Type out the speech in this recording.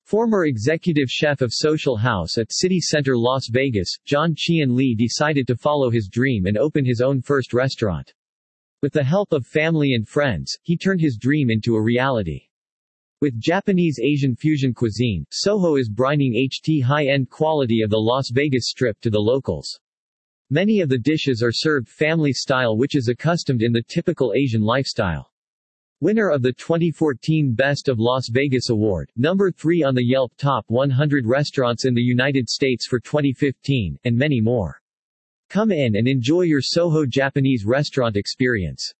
Former executive chef of Social House at City Center Las Vegas, John Chien Lee decided to follow his dream and open his own first restaurant. With the help of family and friends, he turned his dream into a reality. With Japanese-Asian fusion cuisine, Soho is bringing the high-end quality of the Las Vegas Strip to the locals. Many of the dishes are served family-style, which is accustomed in the typical Asian lifestyle. Winner of the 2014 Best of Las Vegas Award, number 3 on the Yelp Top 100 Restaurants in the United States for 2015, and many more. Come in and enjoy your Soho Japanese restaurant experience.